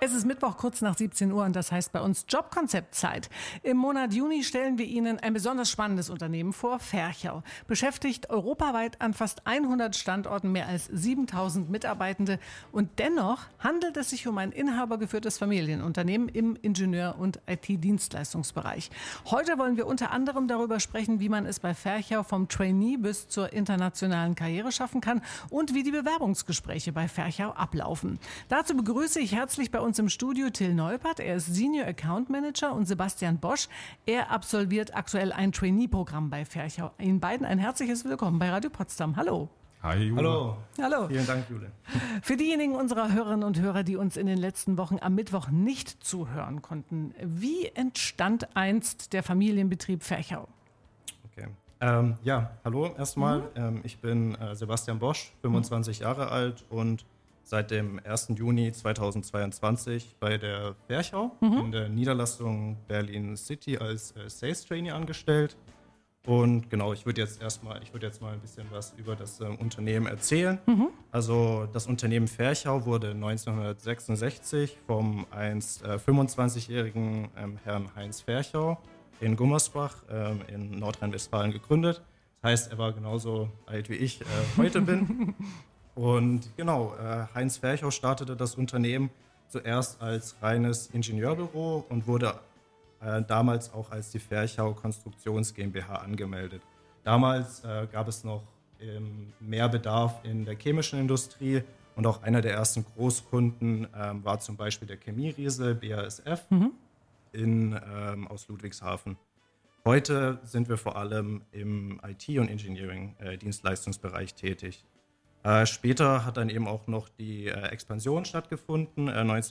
Es ist Mittwoch kurz nach 17 Uhr und das heißt bei uns Jobkonzeptzeit. Im Monat Juni stellen wir Ihnen ein besonders spannendes Unternehmen vor, Ferchau. Beschäftigt europaweit an fast 100 Standorten mehr als 7000 Mitarbeitende. Und dennoch handelt es sich um ein inhabergeführtes Familienunternehmen im Ingenieur- und IT-Dienstleistungsbereich. Heute wollen wir unter anderem darüber sprechen, wie man es bei Ferchau vom Trainee bis zur internationalen Karriere schaffen kann und wie die Bewerbungsgespräche bei Ferchau ablaufen. Dazu begrüße ich herzlich bei uns im Studio Till Neupert. Er ist Senior Account Manager, und Sebastian Bosch. Er absolviert aktuell ein Trainee-Programm bei Ferchau. Ihnen beiden ein herzliches Willkommen bei Radio Potsdam. Hallo. Hi, Jule. Hallo. Hallo. Vielen Dank, Jule. Für diejenigen unserer Hörerinnen und Hörer, die uns in den letzten Wochen am Mittwoch nicht zuhören konnten, wie entstand einst der Familienbetrieb Ferchau? Okay. Hallo erstmal. Ich bin Sebastian Bosch, 25 Jahre alt und seit dem 1. Juni 2022 bei der Ferchau in der Niederlassung Berlin City als Sales Trainee angestellt. Und genau, ich würde jetzt mal ein bisschen was über das Unternehmen erzählen. Also das Unternehmen Ferchau wurde 1966 vom einst 25-jährigen Herrn Heinz Ferchau in Gummersbach in Nordrhein-Westfalen gegründet. Das heißt, er war genauso alt wie ich heute bin. Und genau, Heinz Ferchau startete das Unternehmen zuerst als reines Ingenieurbüro und wurde damals auch als die Ferchau Konstruktions GmbH angemeldet. Damals gab es noch mehr Bedarf in der chemischen Industrie und auch einer der ersten Großkunden war zum Beispiel der Chemieriese BASF aus Ludwigshafen. Heute sind wir vor allem im IT- und Engineering-Dienstleistungsbereich tätig. Später hat dann eben auch noch die Expansion stattgefunden,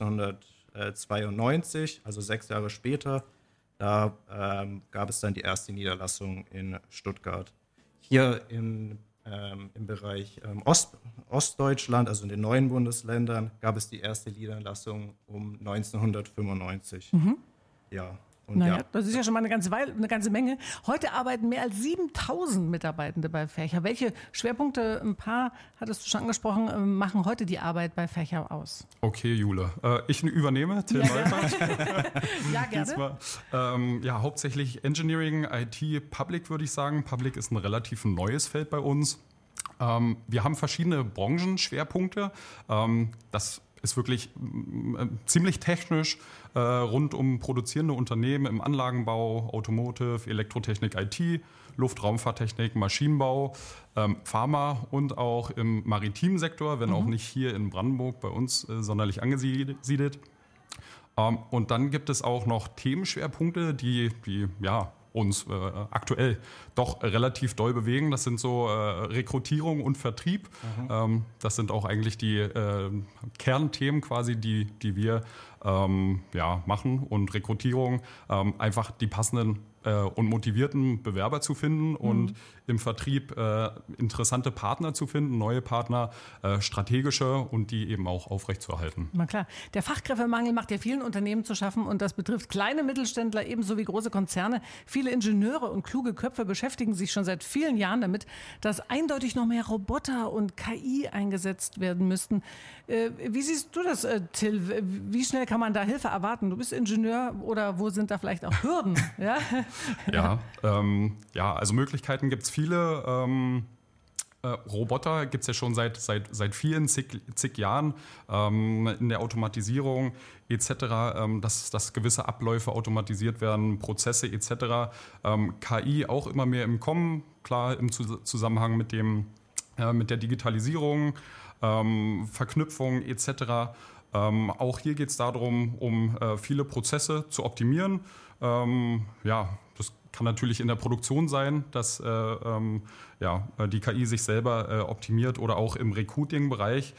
1992, also 6 Jahre später. Da gab es dann die erste Niederlassung in Stuttgart. Hier im Bereich Ostdeutschland, also in den neuen Bundesländern, gab es die erste Niederlassung um 1995. Ja. Das ist ja schon mal eine ganze Menge. Heute arbeiten mehr als 7000 Mitarbeitende bei Ferchau. Welche Schwerpunkte, ein paar, hattest du schon angesprochen, machen heute die Arbeit bei Ferchau aus? Okay, Jule. Ich übernehme, Till Neupert. Ja, gerne. Hauptsächlich Engineering, IT, Public würde ich sagen. Public ist ein relativ neues Feld bei uns. Wir haben verschiedene Branchenschwerpunkte. Das ist wirklich ziemlich technisch rund um produzierende Unternehmen im Anlagenbau, Automotive, Elektrotechnik, IT, Luftraumfahrttechnik, Maschinenbau, Pharma und auch im maritimen Sektor, wenn auch nicht hier in Brandenburg bei uns sonderlich angesiedelt. Und dann gibt es auch noch Themenschwerpunkte, die uns aktuell doch relativ doll bewegen. Das sind so Rekrutierung und Vertrieb. Das sind auch eigentlich die Kernthemen quasi, die wir machen. Und Rekrutierung, einfach die passenden und motivierten Bewerber zu finden und im Vertrieb interessante Partner zu finden, neue Partner, strategische und die eben auch aufrechtzuerhalten. Na klar. Der Fachkräftemangel macht ja vielen Unternehmen zu schaffen und das betrifft kleine Mittelständler ebenso wie große Konzerne. Viele Ingenieure und kluge Köpfe beschäftigen sich schon seit vielen Jahren damit, dass eindeutig noch mehr Roboter und KI eingesetzt werden müssten. Wie siehst du das, Till? Wie schnell kann man da Hilfe erwarten? Du bist Ingenieur, oder wo sind da vielleicht auch Hürden? Also Möglichkeiten gibt es viele. Roboter gibt es ja schon seit vielen, zig Jahren in der Automatisierung etc., dass gewisse Abläufe automatisiert werden, Prozesse etc. KI auch immer mehr im Kommen, klar im Zusammenhang mit der Digitalisierung, Verknüpfung etc. Auch hier geht es darum, um viele Prozesse zu optimieren. Das kann natürlich in der Produktion sein, dass die KI sich selber optimiert oder auch im Recruiting-Bereich.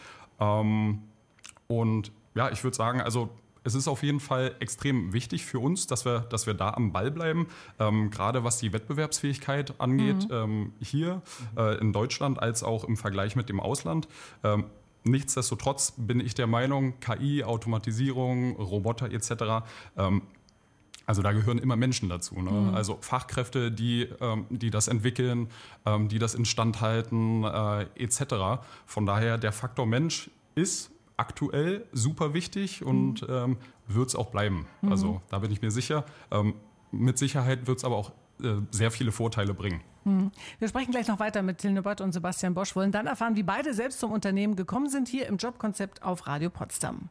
Ich würde sagen, also es ist auf jeden Fall extrem wichtig für uns, dass wir da am Ball bleiben, gerade was die Wettbewerbsfähigkeit angeht, hier in Deutschland als auch im Vergleich mit dem Ausland. Nichtsdestotrotz bin ich der Meinung, KI, Automatisierung, Roboter etc., also da gehören immer Menschen dazu. Ne? Also Fachkräfte, die das entwickeln, die das instand halten, etc. Von daher, der Faktor Mensch ist aktuell super wichtig und wird es auch bleiben. Also da bin ich mir sicher. Mit Sicherheit wird es aber auch sehr viele Vorteile bringen. Wir sprechen gleich noch weiter mit Till Neubert und Sebastian Bosch, wollen dann erfahren, wie beide selbst zum Unternehmen gekommen sind, hier im Jobkonzept auf Radio Potsdam.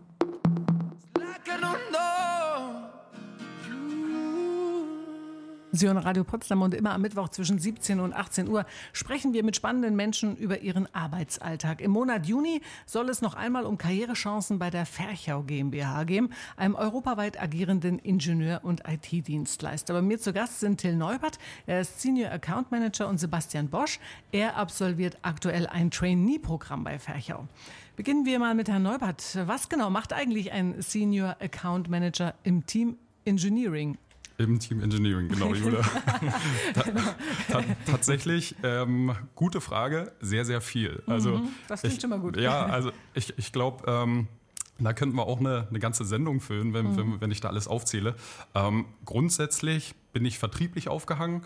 Sie hören Radio Potsdam und immer am Mittwoch zwischen 17 und 18 Uhr sprechen wir mit spannenden Menschen über ihren Arbeitsalltag. Im Monat Juni soll es noch einmal um Karrierechancen bei der Ferchau GmbH gehen, einem europaweit agierenden Ingenieur- und IT-Dienstleister. Bei mir zu Gast sind Till Neubert, er ist Senior Account Manager, und Sebastian Bosch. Er absolviert aktuell ein Trainee-Programm bei Ferchau. Beginnen wir mal mit Herrn Neubert. Was genau macht eigentlich ein Senior Account Manager im Team Engineering? Im Team Engineering, genau, Jule. Tatsächlich, gute Frage, sehr, sehr viel. Also, das klingt schon mal gut. Ja, also ich glaube, da könnten wir auch eine ganze Sendung füllen, wenn ich da alles aufzähle. Grundsätzlich bin ich vertrieblich aufgehangen.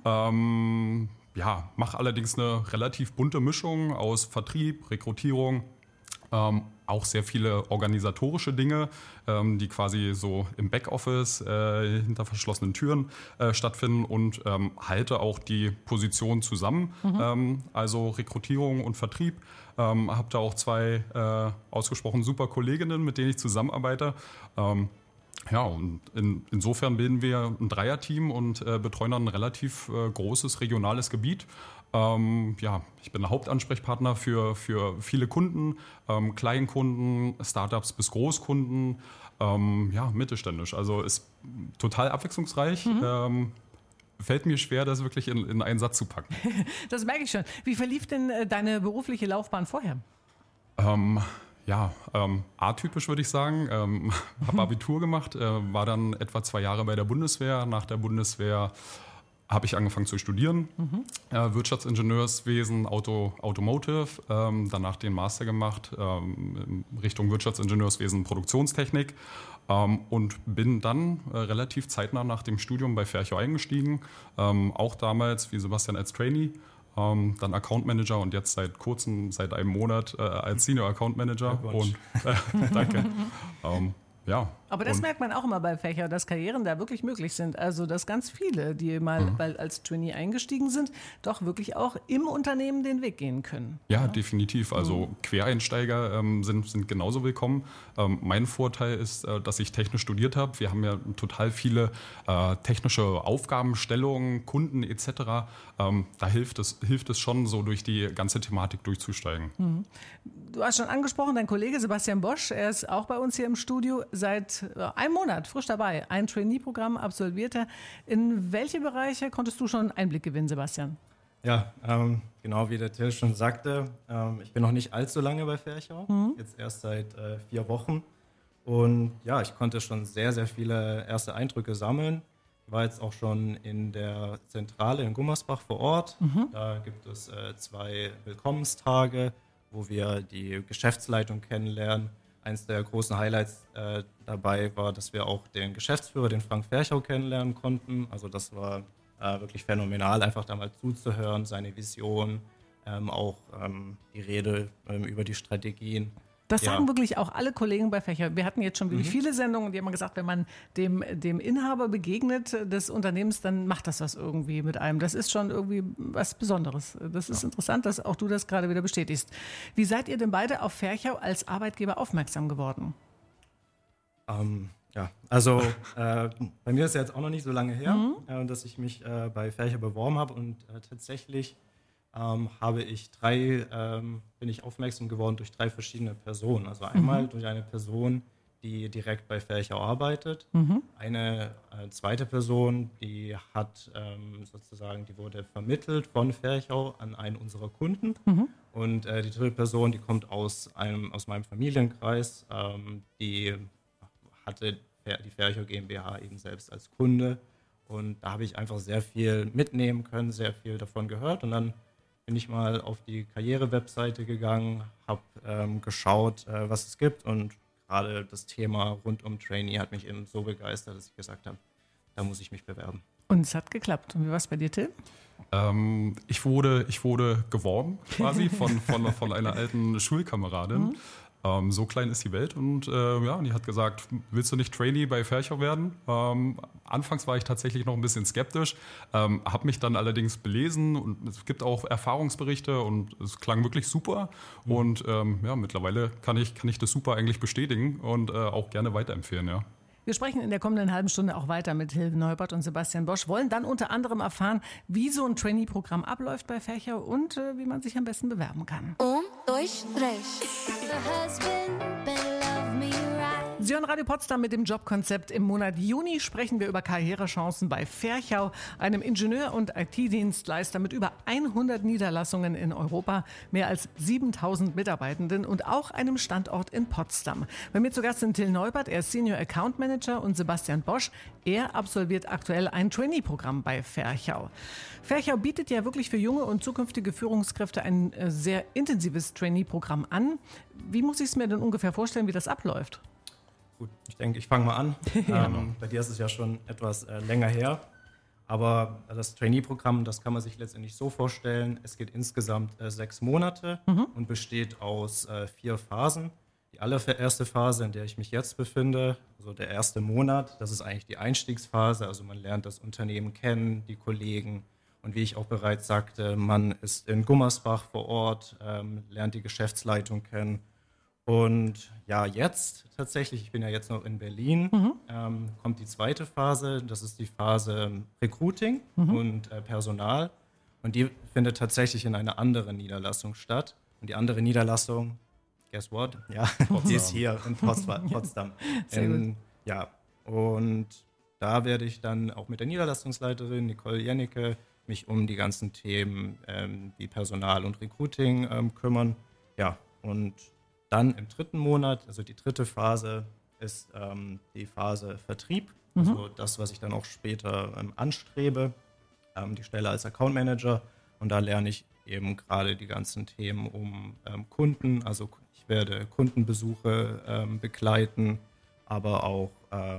Mache allerdings eine relativ bunte Mischung aus Vertrieb, Rekrutierung, auch sehr viele organisatorische Dinge, die quasi so im Backoffice hinter verschlossenen Türen stattfinden, und halte auch die Position zusammen, also Rekrutierung und Vertrieb. Habe da auch 2 ausgesprochen super Kolleginnen, mit denen ich zusammenarbeite. Und insofern bilden wir ein Dreierteam und betreuen dann ein relativ großes regionales Gebiet. Ich bin der Hauptansprechpartner für viele Kunden, Kleinkunden, Startups bis Großkunden, mittelständisch. Also ist total abwechslungsreich. Fällt mir schwer, das wirklich in einen Satz zu packen. Das merke ich schon. Wie verlief denn deine berufliche Laufbahn vorher? Atypisch würde ich sagen. Habe Abitur gemacht, war dann etwa 2 Jahre bei der Bundeswehr. Nach der Bundeswehr habe ich angefangen zu studieren, Wirtschaftsingenieurswesen, Automotive, danach den Master gemacht, in Richtung Wirtschaftsingenieurswesen, Produktionstechnik, und bin dann relativ zeitnah nach dem Studium bei Ferchau eingestiegen, auch damals wie Sebastian als Trainee, dann Account Manager und jetzt seit kurzem, seit einem Monat als Senior Account Manager. Und danke. Aber das merkt man auch immer bei Ferchau, dass Karrieren da wirklich möglich sind. Also, dass ganz viele, die mal als Trainee eingestiegen sind, doch wirklich auch im Unternehmen den Weg gehen können. Ja, definitiv. Also Quereinsteiger sind genauso willkommen. Mein Vorteil ist, dass ich technisch studiert habe. Wir haben ja total viele technische Aufgabenstellungen, Kunden etc. Da hilft es schon, so durch die ganze Thematik durchzusteigen. Du hast schon angesprochen, dein Kollege Sebastian Bosch, er ist auch bei uns hier im Studio seit einem Monat frisch dabei. Ein Trainee-Programm absolviert er. In welche Bereiche konntest du schon Einblick gewinnen, Sebastian? Ja, genau wie der Till schon sagte, ich bin noch nicht allzu lange bei Ferchau, jetzt erst seit 4 Wochen. Und ja, ich konnte schon sehr, sehr viele erste Eindrücke sammeln. Ich war jetzt auch schon in der Zentrale in Gummersbach vor Ort. Da gibt es 2 Willkommenstage, wo wir die Geschäftsleitung kennenlernen. Eins der großen Highlights dabei war, dass wir auch den Geschäftsführer, den Frank Ferchau, kennenlernen konnten. Also das war wirklich phänomenal, einfach da mal zuzuhören, seine Vision, auch die Rede über die Strategien. Das sagen wirklich auch alle Kollegen bei Ferchau. Wir hatten jetzt schon wirklich viele Sendungen, die haben gesagt, wenn man dem Inhaber begegnet des Unternehmens, dann macht das was irgendwie mit einem. Das ist schon irgendwie was Besonderes. Das ist interessant, dass auch du das gerade wieder bestätigst. Wie seid ihr denn beide auf Ferchau als Arbeitgeber aufmerksam geworden? Bei mir ist ja jetzt auch noch nicht so lange her, dass ich mich bei Ferchau beworben habe, und tatsächlich bin ich aufmerksam geworden durch 3 verschiedene Personen. Also einmal durch eine Person, die direkt bei Ferchau arbeitet. Eine zweite Person, die hat die wurde vermittelt von Ferchau an einen unserer Kunden. Und die dritte Person, die kommt aus meinem Familienkreis, die hatte die Ferchau GmbH eben selbst als Kunde. Und da habe ich einfach sehr viel mitnehmen können, sehr viel davon gehört. Und dann bin ich mal auf die Karriere-Webseite gegangen, habe geschaut, was es gibt, und gerade das Thema rund um Trainee hat mich eben so begeistert, dass ich gesagt habe, da muss ich mich bewerben. Und es hat geklappt. Und wie war es bei dir, Till? Ich wurde geworben quasi von einer alten Schulkameradin. So klein ist die Welt und die hat gesagt, willst du nicht Trainee bei Ferchau werden? Anfangs war ich tatsächlich noch ein bisschen skeptisch, habe mich dann allerdings belesen und es gibt auch Erfahrungsberichte und es klang wirklich super und mittlerweile kann ich das super eigentlich bestätigen und auch gerne weiterempfehlen, ja. Wir sprechen in der kommenden halben Stunde auch weiter mit Hilde Neubert und Sebastian Bosch, wollen dann unter anderem erfahren, wie so ein Trainee-Programm abläuft bei Ferchau und wie man sich am besten bewerben kann. Sie hören Radio Potsdam mit dem Jobkonzept. Im Monat Juni sprechen wir über Karrierechancen bei Ferchau, einem Ingenieur- und IT-Dienstleister mit über 100 Niederlassungen in Europa, mehr als 7.000 Mitarbeitenden und auch einem Standort in Potsdam. Bei mir zu Gast sind Till Neubert, er ist Senior Account Manager, und Sebastian Bosch, er absolviert aktuell ein Trainee-Programm bei Ferchau. Ferchau bietet ja wirklich für junge und zukünftige Führungskräfte ein sehr intensives Trainee-Programm an. Wie muss ich es mir denn ungefähr vorstellen, wie das abläuft? Gut, ich denke, ich fange mal an. Bei dir ist es ja schon etwas länger her. Aber das Trainee-Programm, das kann man sich letztendlich so vorstellen. Es geht insgesamt 6 Monate und besteht aus 4 Phasen. Die allererste Phase, in der ich mich jetzt befinde, also der erste Monat, das ist eigentlich die Einstiegsphase. Also man lernt das Unternehmen kennen, die Kollegen. Und wie ich auch bereits sagte, man ist in Gummersbach vor Ort, lernt die Geschäftsleitung kennen. Und ja, jetzt tatsächlich, ich bin ja jetzt noch in Berlin, kommt die zweite Phase, das ist die Phase Recruiting und Personal. Und die findet tatsächlich in einer anderen Niederlassung statt. Und die andere Niederlassung, guess what? Ja, die ist hier in Potsdam. Sehr gut. Ja, und da werde ich dann auch mit der Niederlassungsleiterin Nicole Jennecke mich um die ganzen Themen wie Personal und Recruiting kümmern. Ja, und dann im 3. Monat, also die 3. Phase, ist die Phase Vertrieb, also das, was ich dann auch später anstrebe, die Stelle als Account Manager. Und da lerne ich eben gerade die ganzen Themen um Kunden, also ich werde Kundenbesuche begleiten, aber auch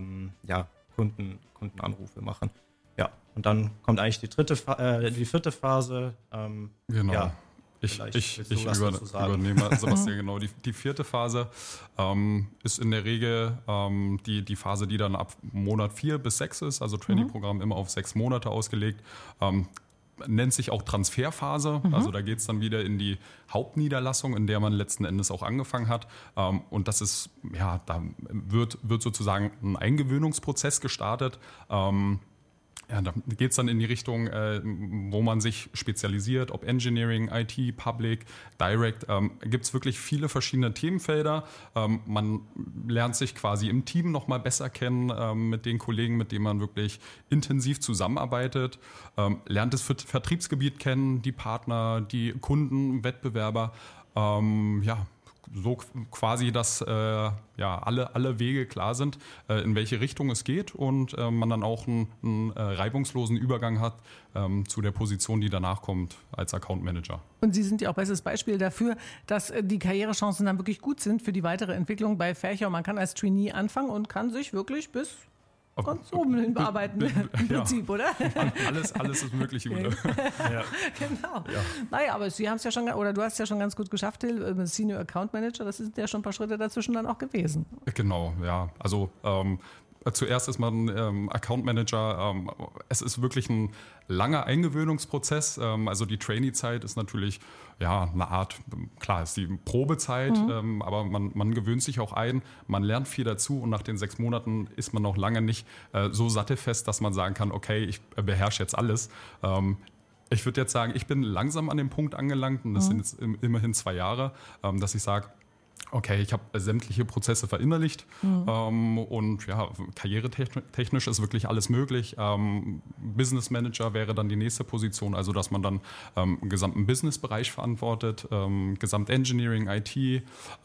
Kundenanrufe machen. Ja, und dann kommt eigentlich die 4. Phase. Genau. Ja, Ich übernehme, Sebastian, genau. Die 4. Phase ist in der Regel die Phase, die dann ab Monat 4 bis 6 ist, also Trainee-Programm immer auf 6 Monate ausgelegt. Nennt sich auch Transferphase, also da geht es dann wieder in die Hauptniederlassung, in der man letzten Endes auch angefangen hat. Und das ist, ja, da wird sozusagen ein Eingewöhnungsprozess gestartet. Ja, da geht es dann in die Richtung, wo man sich spezialisiert, ob Engineering, IT, Public, Direct. Gibt es wirklich viele verschiedene Themenfelder. Man lernt sich quasi im Team nochmal besser kennen mit den Kollegen, mit denen man wirklich intensiv zusammenarbeitet. Lernt das Vertriebsgebiet kennen, die Partner, die Kunden, Wettbewerber. So quasi, dass alle Wege klar sind, in welche Richtung es geht und man dann auch einen reibungslosen Übergang hat zu der Position, die danach kommt als Account Manager. Und Sie sind ja auch bestes Beispiel dafür, dass die Karrierechancen dann wirklich gut sind für die weitere Entwicklung bei Ferchau. Man kann als Trainee anfangen und kann sich wirklich bis ganz oben hin bearbeiten, im Prinzip, oder? Alles ist möglich, Jule. Ja. Genau. Ja. Naja, aber Sie haben es ja schon, oder du hast es ja schon ganz gut geschafft, Till, Senior Account Manager, das sind ja schon ein paar Schritte dazwischen dann auch gewesen. Genau, ja. Also zuerst ist man Account Manager. Es ist wirklich ein langer Eingewöhnungsprozess. Also die Trainee-Zeit ist natürlich eine Art, klar, ist die Probezeit, aber man gewöhnt sich auch ein, man lernt viel dazu und nach den 6 Monaten ist man noch lange nicht so sattelfest, dass man sagen kann, okay, ich beherrsche jetzt alles. Ich würde jetzt sagen, ich bin langsam an dem Punkt angelangt und das sind jetzt immerhin 2 Jahre, dass ich sage, okay, ich habe sämtliche Prozesse verinnerlicht und ja, karrieretechnisch ist wirklich alles möglich. Business Manager wäre dann die nächste Position, also dass man dann einen gesamten Businessbereich verantwortet, Gesamt Engineering, IT,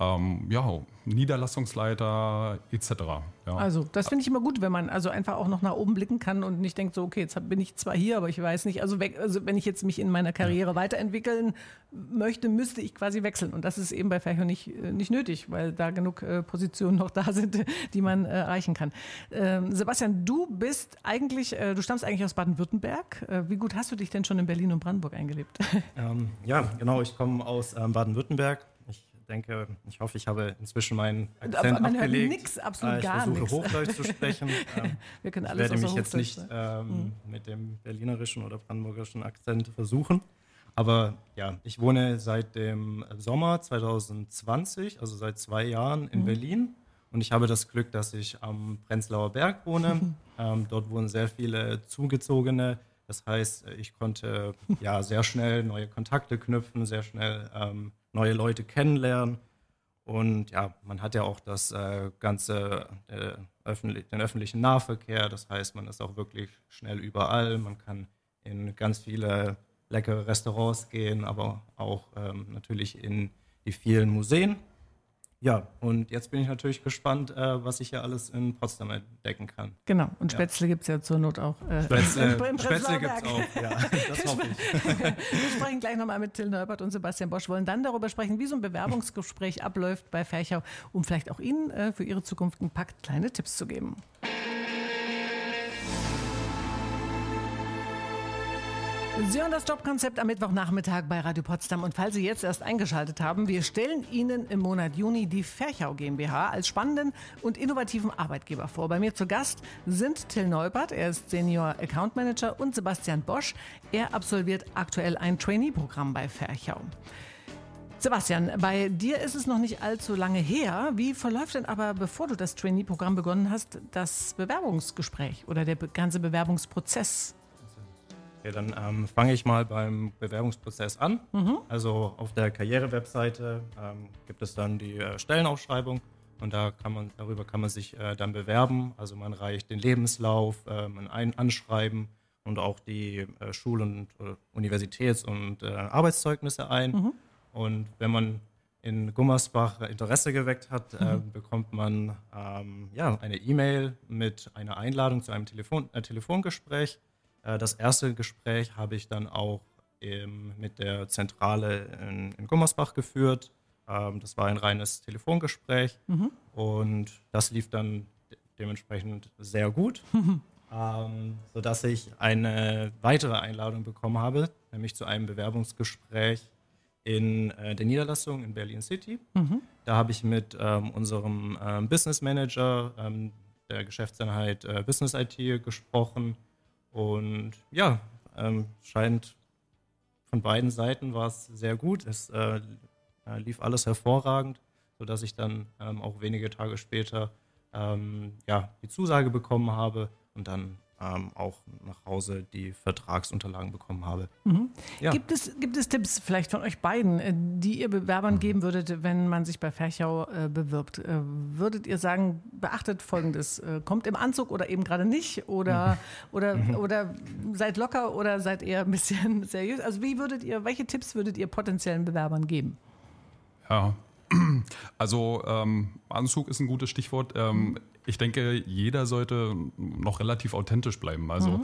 Niederlassungsleiter etc. Ja. Also das finde ich immer gut, wenn man also einfach auch noch nach oben blicken kann und nicht denkt so, okay, jetzt bin ich zwar hier, aber ich weiß nicht, also wenn ich jetzt mich in meiner Karriere weiterentwickeln möchte, müsste ich quasi wechseln und das ist eben bei Ferchau nicht nötig, weil da genug Positionen noch da sind, die man erreichen kann. Sebastian, du stammst eigentlich aus Baden-Württemberg. Wie gut hast du dich denn schon in Berlin und Brandenburg eingelebt? Ja, genau, ich komme aus Baden-Württemberg. Ich denke, ich hoffe, ich habe inzwischen meinen Akzent man abgelegt. Hört nix, absolut gar nichts. Ich versuche Hochdeutsch zu sprechen. Wir können ich alles werde mich außer jetzt nicht Hochdeutsch, mit dem berlinerischen oder brandenburgischen Akzent versuchen. Aber ja, ich wohne seit dem Sommer 2020, also seit 2 Jahren in Berlin. Und ich habe das Glück, dass ich am Prenzlauer Berg wohne. Dort wohnen sehr viele Zugezogene. Das heißt, ich konnte ja sehr schnell neue Kontakte knüpfen, sehr schnell neue Leute kennenlernen. Und ja, man hat ja auch das den öffentlichen Nahverkehr. Das heißt, man ist auch wirklich schnell überall. Man kann in ganz viele leckere Restaurants gehen, aber auch natürlich in die vielen Museen. Ja, und jetzt bin ich natürlich gespannt, was ich hier alles in Potsdam entdecken kann. Genau, und Spätzle gibt es ja zur Not auch. Spätzle gibt es auch, ja, das hoffe ich. Wir sprechen gleich nochmal mit Till Neubert und Sebastian Bosch, wollen dann darüber sprechen, wie so ein Bewerbungsgespräch abläuft bei Ferchau, um vielleicht auch Ihnen für Ihre Zukunft ein paar kleine Tipps zu geben. Sie hören das Jobkonzept am Mittwochnachmittag bei Radio Potsdam. Und falls Sie jetzt erst eingeschaltet haben, wir stellen Ihnen im Monat Juni die Ferchau GmbH als spannenden und innovativen Arbeitgeber vor. Bei mir zu Gast sind Till Neubert, er ist Senior Account Manager, und Sebastian Bosch. Er absolviert aktuell ein Trainee-Programm bei Ferchau. Sebastian, bei dir ist es noch nicht allzu lange her. Wie verläuft denn aber, bevor du das Trainee-Programm begonnen hast, das Bewerbungsgespräch oder der ganze Bewerbungsprozess? Okay, dann fange ich mal beim Bewerbungsprozess an. Also auf der Karriere-Webseite gibt es dann die Stellenausschreibung und darüber kann man sich dann bewerben. Also man reicht den Lebenslauf, ein Anschreiben und auch die Schul- und Universitäts- und Arbeitszeugnisse ein. Und wenn man in Gummersbach Interesse geweckt hat, bekommt man eine E-Mail mit einer Einladung zu einem Telefongespräch. Das erste Gespräch habe ich dann auch mit der Zentrale in Gummersbach geführt. Das war ein reines Telefongespräch und das lief dann dementsprechend sehr gut, sodass ich eine weitere Einladung bekommen habe, nämlich zu einem Bewerbungsgespräch in der Niederlassung in Berlin City. Da habe ich mit unserem Business Manager der Geschäftseinheit Business IT gesprochen. Und ja, scheint von beiden Seiten war es sehr gut. Es lief alles hervorragend, sodass ich dann auch wenige Tage später die Zusage bekommen habe und dann auch nach Hause die Vertragsunterlagen bekommen habe. Ja. Gibt es Tipps vielleicht von euch beiden, die ihr Bewerbern geben würdet, wenn man sich bei Ferchau bewirbt? Würdet ihr sagen, beachtet Folgendes, kommt im Anzug oder eben gerade nicht? Oder seid locker oder seid eher ein bisschen seriös? Also welche Tipps würdet ihr potenziellen Bewerbern geben? Ja, also Anzug ist ein gutes Stichwort. Ich denke, jeder sollte noch relativ authentisch bleiben. Also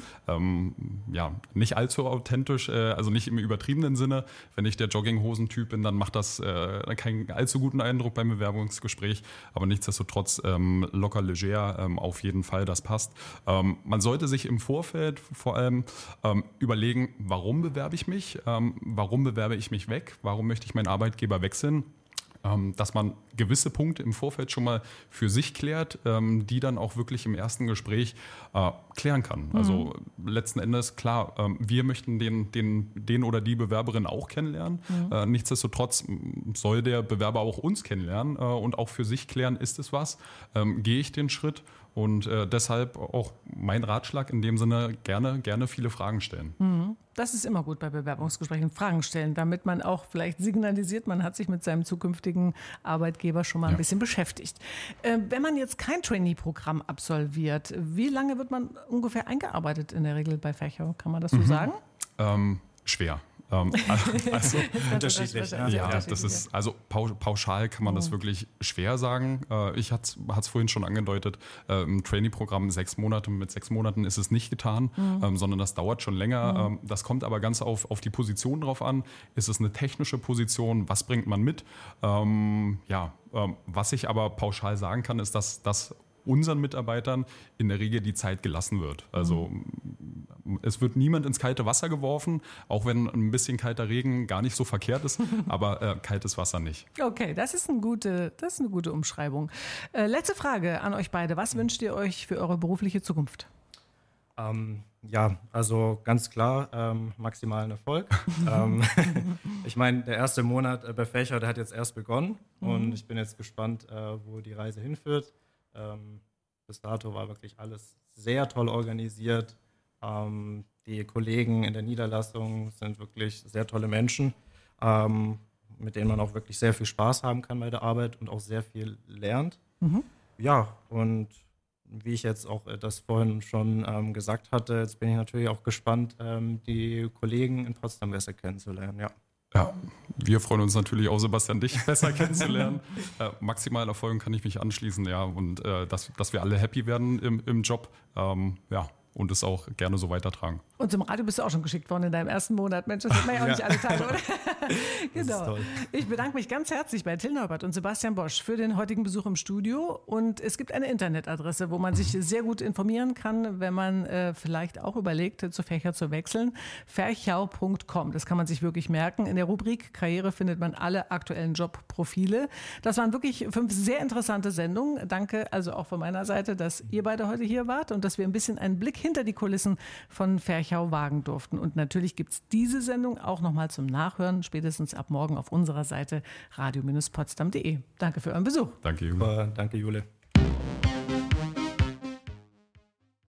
nicht allzu authentisch, also nicht im übertriebenen Sinne. Wenn ich der Jogginghosen-Typ bin, dann macht das keinen allzu guten Eindruck beim Bewerbungsgespräch. Aber nichtsdestotrotz locker, leger, auf jeden Fall, das passt. Man sollte sich im Vorfeld vor allem überlegen, warum bewerbe ich mich? Warum bewerbe ich mich weg? Warum möchte ich meinen Arbeitgeber wechseln? Dass man gewisse Punkte im Vorfeld schon mal für sich klärt, die dann auch wirklich im ersten Gespräch klären kann. Also letzten Endes, klar, wir möchten den oder die Bewerberin auch kennenlernen. Nichtsdestotrotz soll der Bewerber auch uns kennenlernen und auch für sich klären, ist es was? Gehe ich den Schritt? Und deshalb auch mein Ratschlag in dem Sinne, gerne viele Fragen stellen. Das ist immer gut bei Bewerbungsgesprächen, Fragen stellen, damit man auch vielleicht signalisiert, man hat sich mit seinem zukünftigen Arbeitgeber schon mal ein bisschen beschäftigt. Wenn man jetzt kein Trainee-Programm absolviert, wie lange wird man ungefähr eingearbeitet in der Regel bei Ferchau? Kann man das so sagen? Schwer. Also unterschiedlich. Ja, das ist, also pauschal kann man das wirklich schwer sagen. Ich hatte es vorhin schon angedeutet, im Trainee-Programm 6 Monate, mit 6 Monaten ist es nicht getan, sondern das dauert schon länger. Das kommt aber ganz auf die Position drauf an. Ist es eine technische Position? Was bringt man mit? Was ich aber pauschal sagen kann, ist, dass unseren Mitarbeitern in der Regel die Zeit gelassen wird. Also es wird niemand ins kalte Wasser geworfen, auch wenn ein bisschen kalter Regen gar nicht so verkehrt ist, aber kaltes Wasser nicht. Okay, das ist eine gute Umschreibung. Letzte Frage an euch beide. Was wünscht ihr euch für eure berufliche Zukunft? Ja, also ganz klar, maximalen Erfolg. Ich meine, der erste Monat bei Fächer, der hat jetzt erst begonnen und ich bin jetzt gespannt, wo die Reise hinführt. Bis dato war wirklich alles sehr toll organisiert. Die Kollegen in der Niederlassung sind wirklich sehr tolle Menschen, mit denen man auch wirklich sehr viel Spaß haben kann bei der Arbeit und auch sehr viel lernt. Ja, und wie ich jetzt auch das vorhin schon gesagt hatte, jetzt bin ich natürlich auch gespannt, die Kollegen in Potsdam besser kennenzulernen, ja. Ja, wir freuen uns natürlich auch, Sebastian, dich besser kennenzulernen. Maximal Erfolgen kann ich mich anschließen, ja, und dass wir alle happy werden im Job, ja, und es auch gerne so weitertragen. Und zum Radio bist du auch schon geschickt worden in deinem ersten Monat. Mensch, das hat man ja auch nicht alle Tage, oder? Genau. Toll. Ich bedanke mich ganz herzlich bei Till Neubert und Sebastian Bosch für den heutigen Besuch im Studio. Und es gibt eine Internetadresse, wo man sich sehr gut informieren kann, wenn man vielleicht auch überlegt, zu Fächer zu wechseln. ferchau.com. Das kann man sich wirklich merken. In der Rubrik Karriere findet man alle aktuellen Jobprofile. Das waren wirklich 5 sehr interessante Sendungen. Danke also auch von meiner Seite, dass ihr beide heute hier wart und dass wir ein bisschen einen Blick hinter die Kulissen von Ferchau wagen durften. Und natürlich gibt es diese Sendung auch nochmal zum Nachhören, spätestens ab morgen auf unserer Seite radio-potsdam.de. Danke für euren Besuch. Danke, Jule. Danke, Jule.